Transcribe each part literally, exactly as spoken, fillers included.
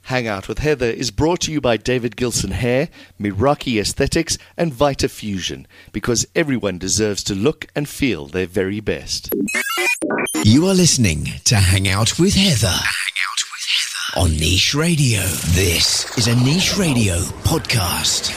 Hang Out with Heather is brought to you by David Gilson Hair, Meraki Aesthetics, and Vita Fusion, because everyone deserves to look and feel their very best. You are listening to Hang Out with Heather. Hang Out with Heather on Niche Radio. This is a Niche Radio podcast.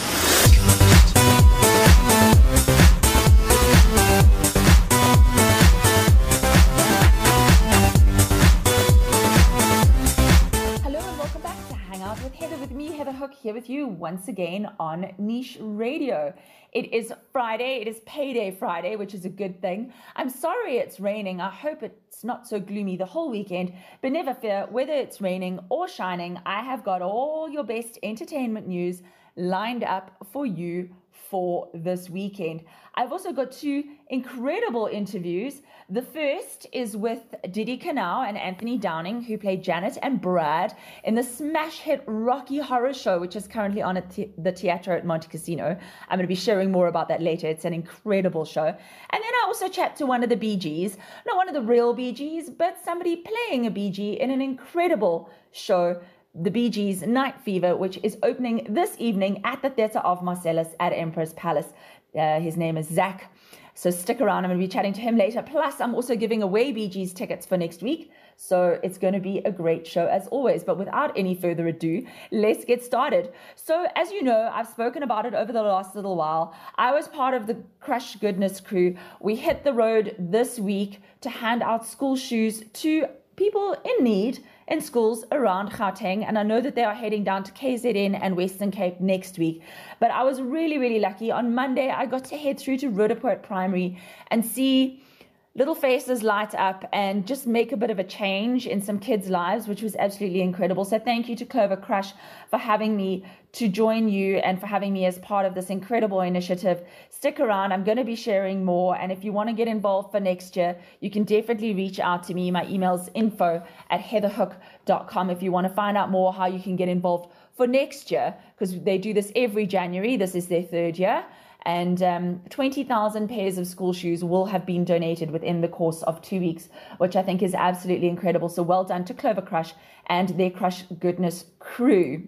Here with you once again on Niche Radio. It is Friday. It is Payday Friday, which is a good thing. I'm sorry it's raining. I hope it's not so gloomy the whole weekend, but never fear, whether it's raining or shining, I have got all your best entertainment news lined up for you for this weekend. I've also got two incredible interviews. The first is with Didi Canal and Anthony Downing, who played Janet and Brad in the smash hit Rocky Horror Show, which is currently on at the Teatro at Monte Cassino. I'm going to be sharing more about that later. It's an incredible show. And then I also chat to one of the Bee Gees, not one of the real Bee Gees, but somebody playing a Bee Gee in an incredible show, the Bee Gees Night Fever, which is opening this evening at the Theatre of Marcellus at Emperor's Palace. Uh, his name is Zach. So stick around. I'm going to be chatting to him later. Plus, I'm also giving away Bee Gees tickets for next week. So it's going to be a great show as always. But without any further ado, let's get started. So as you know, I've spoken about it over the last little while. I was part of the Crush Goodness crew. We hit the road this week to hand out school shoes to people in need in schools around Gauteng, and I know that they are heading down to K Z N and Western Cape next week. But I was really, really lucky. On Monday, I got to head through to Roodepoort Primary and see little faces light up and just make a bit of a change in some kids' lives, which was absolutely incredible. So thank you to Clover Crush for having me to join you and for having me as part of this incredible initiative. Stick around. I'm going to be sharing more. And if you want to get involved for next year, you can definitely reach out to me. My email's info at heatherhook dot com if you want to find out more how you can get involved for next year, because they do this every January. This is their third year. And um, twenty thousand pairs of school shoes will have been donated within the course of two weeks, which I think is absolutely incredible. So well done to Clover Crush and their Crush Goodness crew.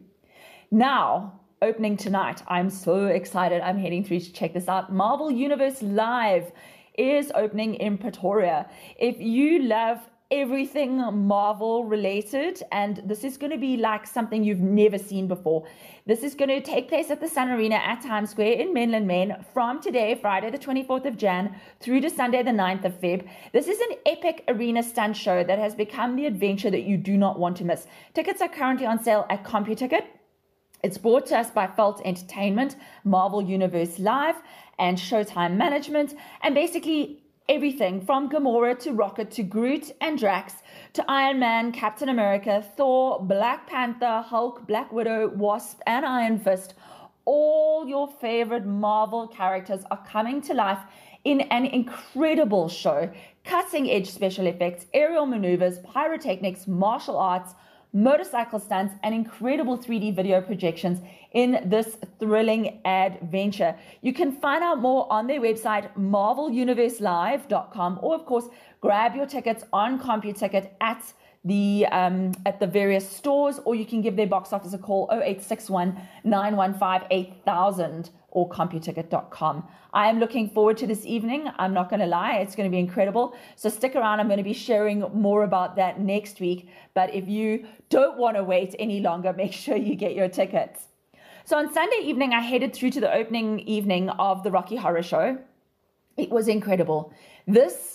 Now, opening tonight, I'm so excited. I'm heading through to check this out. Marvel Universe Live is opening in Pretoria. If you love everything Marvel related, and this is going to be like something you've never seen before. This is going to take place at the Sun Arena at Times Square in Menlyn Maine from today, Friday the twenty-fourth of January, through to Sunday the ninth of February. This is an epic arena stunt show that has become the adventure that you do not want to miss. Tickets are currently on sale at CompuTicket. It's brought to us by Felt Entertainment, Marvel Universe Live, and Showtime Management, and basically everything from Gamora to Rocket to Groot and Drax to Iron Man, Captain America, Thor, Black Panther, Hulk, Black Widow, Wasp, and Iron Fist. All your favorite Marvel characters are coming to life in an incredible show. Cutting-edge special effects, aerial maneuvers, pyrotechnics, martial arts, motorcycle stunts, and incredible three D video projections in this thrilling adventure. You can find out more on their website, marvel universe live dot com, or of course, grab your tickets on CompuTicket at the um, at the various stores, or you can give their box office a call, oh eight six one, nine one five, eight thousand, or computicket dot com. I am looking forward to this evening. I'm not going to lie, it's going to be incredible. So stick around. I'm going to be sharing more about that next week. But if you don't want to wait any longer, make sure you get your tickets. So on Sunday evening, I headed through to the opening evening of the Rocky Horror Show. It was incredible. This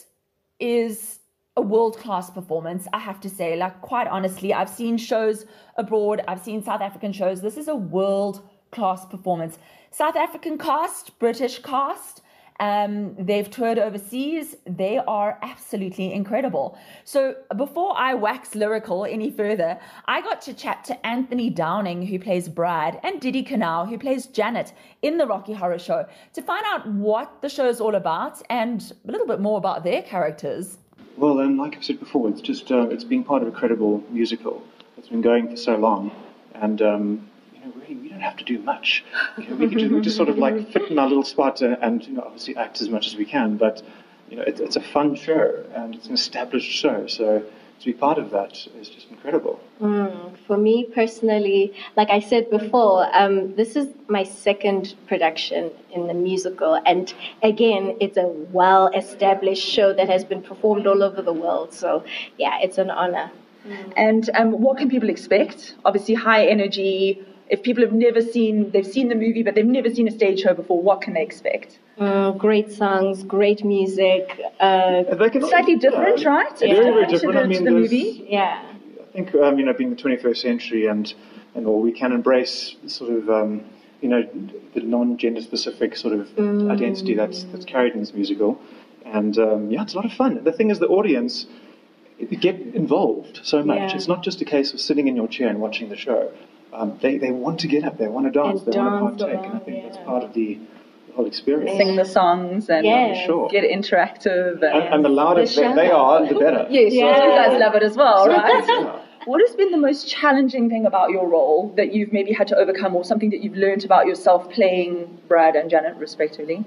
is a world-class performance, I have to say. Like, quite honestly, I've seen shows abroad. I've seen South African shows. This is a world-class performance. South African cast, British cast, um, they've toured overseas. They are absolutely incredible. So before I wax lyrical any further, I got to chat to Anthony Downing, who plays Brad, and Didi Canal, who plays Janet in the Rocky Horror Show, to find out what the show is all about and a little bit more about their characters. Well, um, like I've said before, it's just uh, it's been part of a credible musical that's been going for so long, and um, you know, really, we don't have to do much. You know, we can just, we just sort of like fit in our little spot and, and you know, obviously act as much as we can. But you know, it, it's a fun show and it's an established show, so to be part of that is just incredible. Mm, for me personally, like I said before, um, this is my second production in the musical. And again, it's a well-established show that has been performed all over the world. So, yeah, it's an honor. And um, what can people expect? Obviously, high energy. If people have never seen, they've seen the movie, but they've never seen a stage show before, what can they expect? Mm, great songs, great music. Uh, They can- Slightly different, yeah, right? It's very, very To different. the, I mean, to the there's- movie. yeah. I think, um, you know, being the twenty-first century and, and all, we can embrace sort of, um, you know, the non-gender specific sort of Mm. identity that's that's carried in this musical. And, um, yeah, it's a lot of fun. The thing is, the audience get involved so much. Yeah. It's not just a case of sitting in your chair and watching the show. Um, they, they want to get up, they want to dance, And they want dance to partake. And I along, think yeah. that's part of the, the whole experience. Sing the songs and Yeah. Sure. get interactive. And, And, and the louder The they, they are, the better. yes, Yeah. you guys love it as well, right? Yeah. What has been the most challenging thing about your role that you've maybe had to overcome, or something that you've learned about yourself playing Brad and Janet, respectively?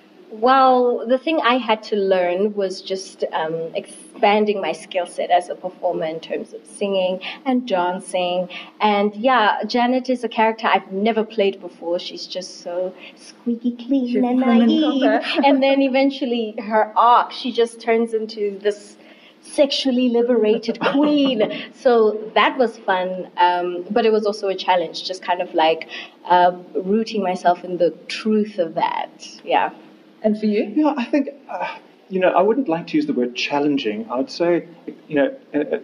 Well, the thing I had to learn was just um, expanding my skill set as a performer in terms of singing and dancing. And yeah, Janet is a character I've never played before. She's just so squeaky clean She's and prim and naive. proper. And then eventually her arc, she just turns into this sexually liberated queen. So that was fun, um, but it was also a challenge, just kind of like uh, rooting myself in the truth of that. Yeah. And for you? Yeah, I think, uh, you know, I wouldn't like to use the word challenging. I would say, you know, uh, uh,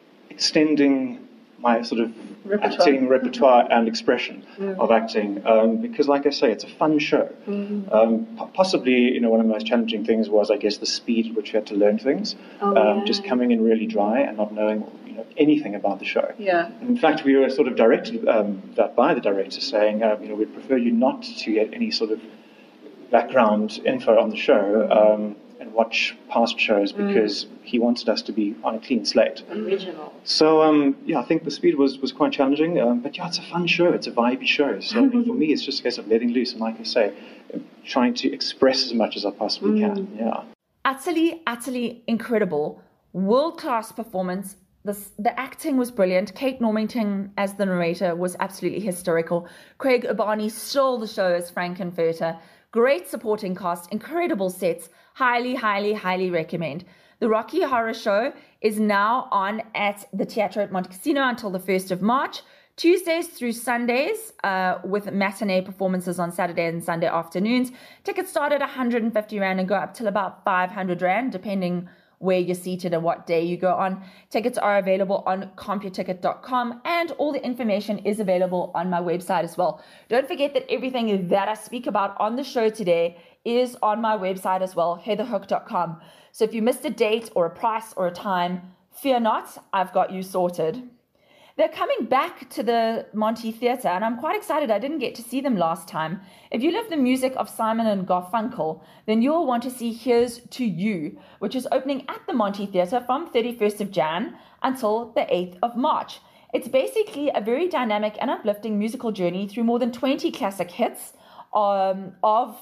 extending my sort of Repertoire. acting repertoire and expression Mm. of acting. Um, because, like I say, it's a fun show. Mm. Um, po- possibly, you know, one of the most challenging things was, I guess, the speed at which you had to learn things. Oh, um, yeah. Just coming in really dry and not knowing, you know, anything about the show. Yeah. In fact, we were sort of directed um, that by the director, saying, uh, you know, we'd prefer you not to get any sort of background info on the show um, and watch past shows because he wanted us to be on a clean slate. Original. So, um, yeah, I think the speed was, was quite challenging, um, but yeah, it's a fun show. It's a vibey show. So I mean, for me, it's just a case of letting loose and, like I say, trying to express as much as I possibly can. Yeah. Utterly, utterly incredible. World-class performance. The, the acting was brilliant. Kate Normington as the narrator was absolutely hysterical. Craig Urbani stole the show as Frankenfurter. Great supporting cast, incredible sets. Highly, highly, highly recommend. The Rocky Horror Show is now on at the Teatro at Monte Cassino until the first of March. Tuesdays through Sundays uh, with matinee performances on Saturday and Sunday afternoons. Tickets start at one hundred fifty rand and go up till about five hundred rand, depending where you're seated and what day you go on. Tickets are available on computicket dot com, and all the information is available on my website as well. Don't forget that everything that I speak about on the show today is on my website as well, heather hook dot com. So if you missed a date or a price or a time, fear not, I've got you sorted. They're coming back to the Monty Theatre, and I'm quite excited. I didn't get to see them last time. If you love the music of Simon and Garfunkel, then you'll want to see Here's to You, which is opening at the Monty Theatre from thirty-first of January until the eighth of March. It's basically a very dynamic and uplifting musical journey through more than twenty classic hits um, of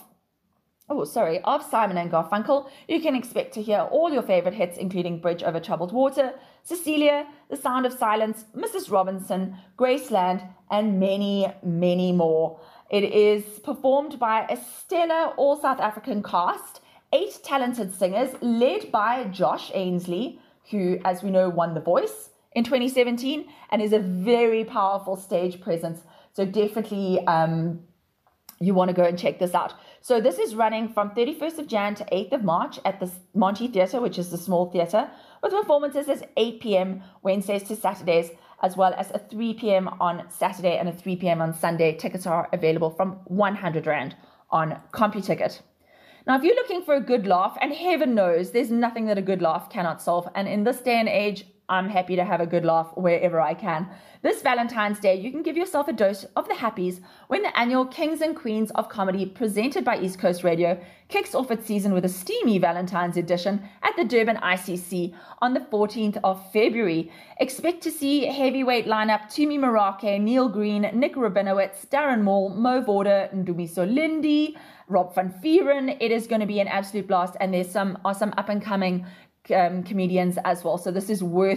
Oh, sorry, of Simon and Garfunkel. You can expect to hear all your favorite hits, including Bridge Over Troubled Water, Cecilia, The Sound of Silence, Missus Robinson, Graceland, and many, many more. It is performed by a stellar all South African cast, eight talented singers led by Josh Ainsley, who, as we know, won The Voice in twenty seventeen and is a very powerful stage presence. So definitely um, you want to go and check this out. So this is running from thirty-first of January to eighth of March at the Monty Theatre, which is the small theatre, with performances at eight p.m. Wednesdays to Saturdays, as well as a three p.m. on Saturday and a three p.m. on Sunday. Tickets are available from one hundred rand on CompuTicket. Now, if you're looking for a good laugh, and heaven knows there's nothing that a good laugh cannot solve, and in this day and age, I'm happy to have a good laugh wherever I can. This Valentine's Day, you can give yourself a dose of the happies when the annual Kings and Queens of Comedy, presented by East Coast Radio, kicks off its season with a steamy Valentine's edition at the Durban I C C on the fourteenth of February. Expect to see heavyweight lineup Tumi Marake, Neil Green, Nick Rabinowitz, Darren Moore, Mo Vorder, Ndumiso Lindy, Rob van Vieren. It is going to be an absolute blast, and there's some awesome up-and-coming Um, comedians as well. So this is worth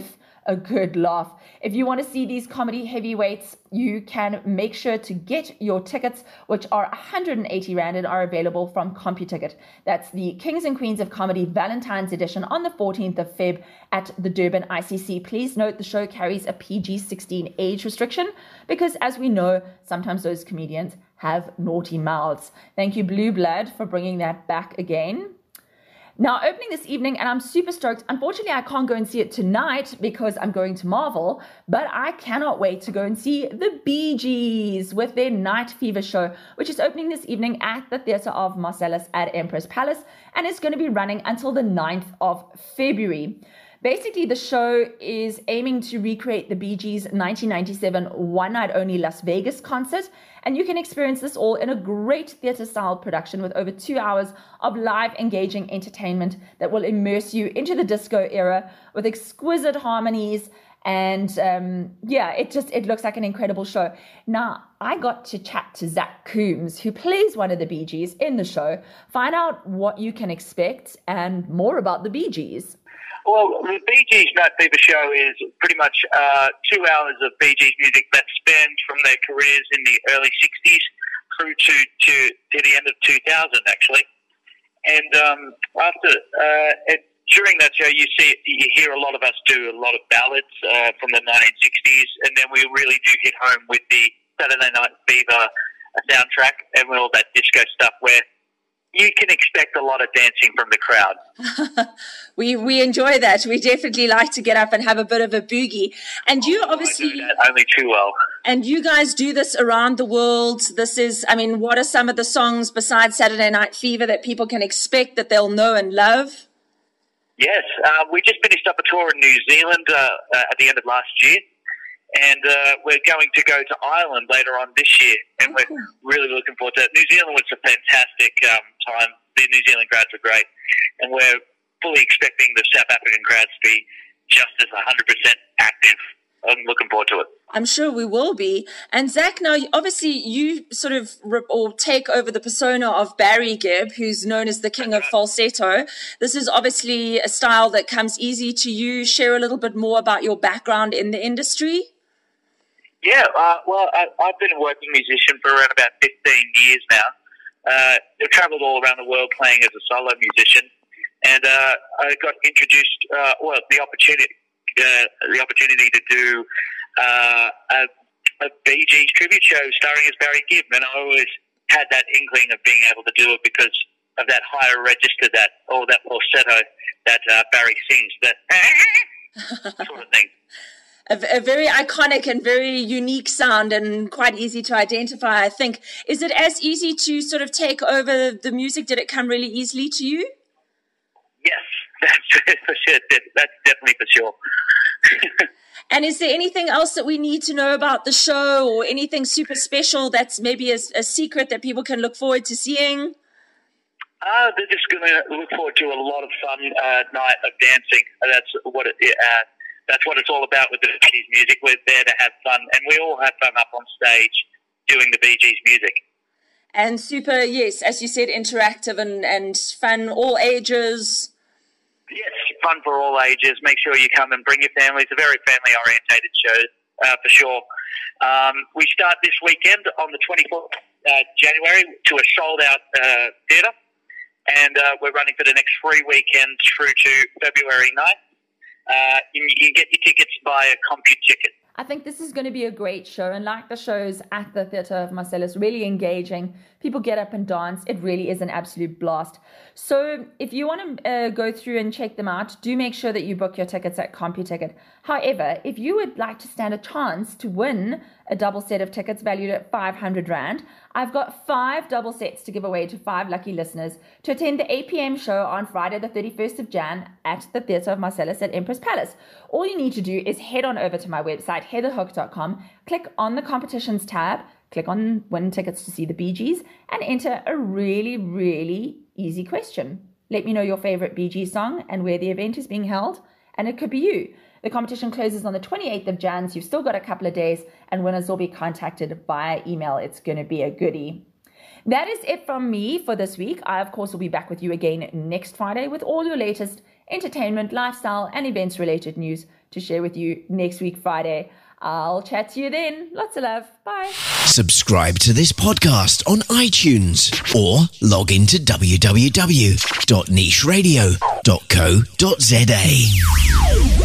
a good laugh. If you want to see these comedy heavyweights, you can make sure to get your tickets, which are one hundred eighty rand and are available from CompuTicket. That's the Kings and Queens of Comedy Valentine's Edition on the fourteenth of February at the Durban I C C. Please note the show carries a P G sixteen age restriction because, as we know, sometimes those comedians have naughty mouths. Thank you, Blue Blood, for bringing that back again. Now, opening this evening, and I'm super stoked. Unfortunately, I can't go and see it tonight because I'm going to Marvel, but I cannot wait to go and see the Bee Gees with their Night Fever show, which is opening this evening at the Theatre of Marcellus at Empress Palace, and is going to be running until the ninth of February. Basically, the show is aiming to recreate the Bee Gees' nineteen ninety-seven one-night-only Las Vegas concert, and you can experience this all in a great theatre-style production with over two hours of live, engaging entertainment that will immerse you into the disco era with exquisite harmonies. And um, yeah, it just it looks like an incredible show. Now, I got to chat to Zach Coombs, who plays one of the Bee Gees in the show, find out what you can expect and more about the Bee Gees. Well, the Bee Gees Night Fever show is pretty much uh, two hours of Bee Gees music that spans from their careers in the early sixties through to, to, to the end of two thousand, actually. And um, after uh, it, during that show, you see you hear a lot of us do a lot of ballads uh, from the nineteen sixties, and then we really do hit home with the Saturday Night Fever soundtrack and with all that disco stuff where you can expect a lot of dancing from the crowd. we we enjoy that. We definitely like to get up and have a bit of a boogie. And you oh, obviously... I do that only too well. And you guys do this around the world. This is, I mean, what are some of the songs besides Saturday Night Fever that people can expect that they'll know and love? Yes, uh, we just finished up a tour in New Zealand uh, uh, at the end of last year. And uh, we're going to go to Ireland later on this year, and we're really looking forward to it. New Zealand was a fantastic um, time. The New Zealand crowds were great, and we're fully expecting the South African crowds to be just as one hundred percent active. I'm looking forward to it. I'm sure we will be. And Zach, now, obviously, you sort of rip or take over the persona of Barry Gibb, who's known as the king of falsetto. This is obviously a style that comes easy to you. Share a little bit more about your background in the industry. Yeah, uh, well, I, I've been a working musician for around about fifteen years now. Uh, I've travelled all around the world playing as a solo musician, and uh, I got introduced, uh, well, the opportunity, uh, the opportunity to do uh, a, a Bee Gees tribute show starring as Barry Gibb, and I always had that inkling of being able to do it because of that higher register, that or that falsetto that uh, Barry sings, that sort of thing. A, a very iconic and very unique sound and quite easy to identify, I think. Is it as easy to sort of take over the music? Did it come really easily to you? Yes, that's for sure. That's definitely for sure. And is there anything else that we need to know about the show or anything super special that's maybe a, a secret that people can look forward to seeing? Uh, they're just going to look forward to a lot of fun uh, night of dancing. That's what it uh, That's what it's all about with the Bee Gees music. We're there to have fun, and we all have fun up on stage doing the Bee Gees music. And super, yes, as you said, interactive and, and fun, all ages. Yes, fun for all ages. Make sure you come and bring your family. It's a very family-orientated show, uh, for sure. Um, we start this weekend on the twenty-fourth of uh, January to a sold-out uh, theatre, and uh, we're running for the next three weekends through to February ninth. Uh, you, you can get your tickets via CompuTicket. I think this is going to be a great show, and like the shows at the Theatre of Marcellus, really engaging. People get up and dance. It really is an absolute blast. So if you want to uh, go through and check them out, do make sure that you book your tickets at CompuTicket. However, if you would like to stand a chance to win a double set of tickets valued at five hundred rand, I've got five double sets to give away to five lucky listeners to attend the eight p.m. show on Friday the thirty-first of January at the Theatre of Marcellus at Empress Palace. All you need to do is head on over to my website, heather hook dot com, click on the competitions tab, click on win tickets to see the Bee Gees, and enter a really, really easy question. Let me know your favorite Bee Gees song and where the event is being held, and it could be you. The competition closes on the twenty-eighth of January, so you've still got a couple of days, and winners will be contacted via email. It's going to be a goodie. That is it from me for this week. I, of course, will be back with you again next Friday with all your latest entertainment, lifestyle, and events related news to share with you next week, Friday. I'll chat to you then. Lots of love. Bye. Subscribe to this podcast on iTunes or log into w w w dot niche radio dot co dot z a.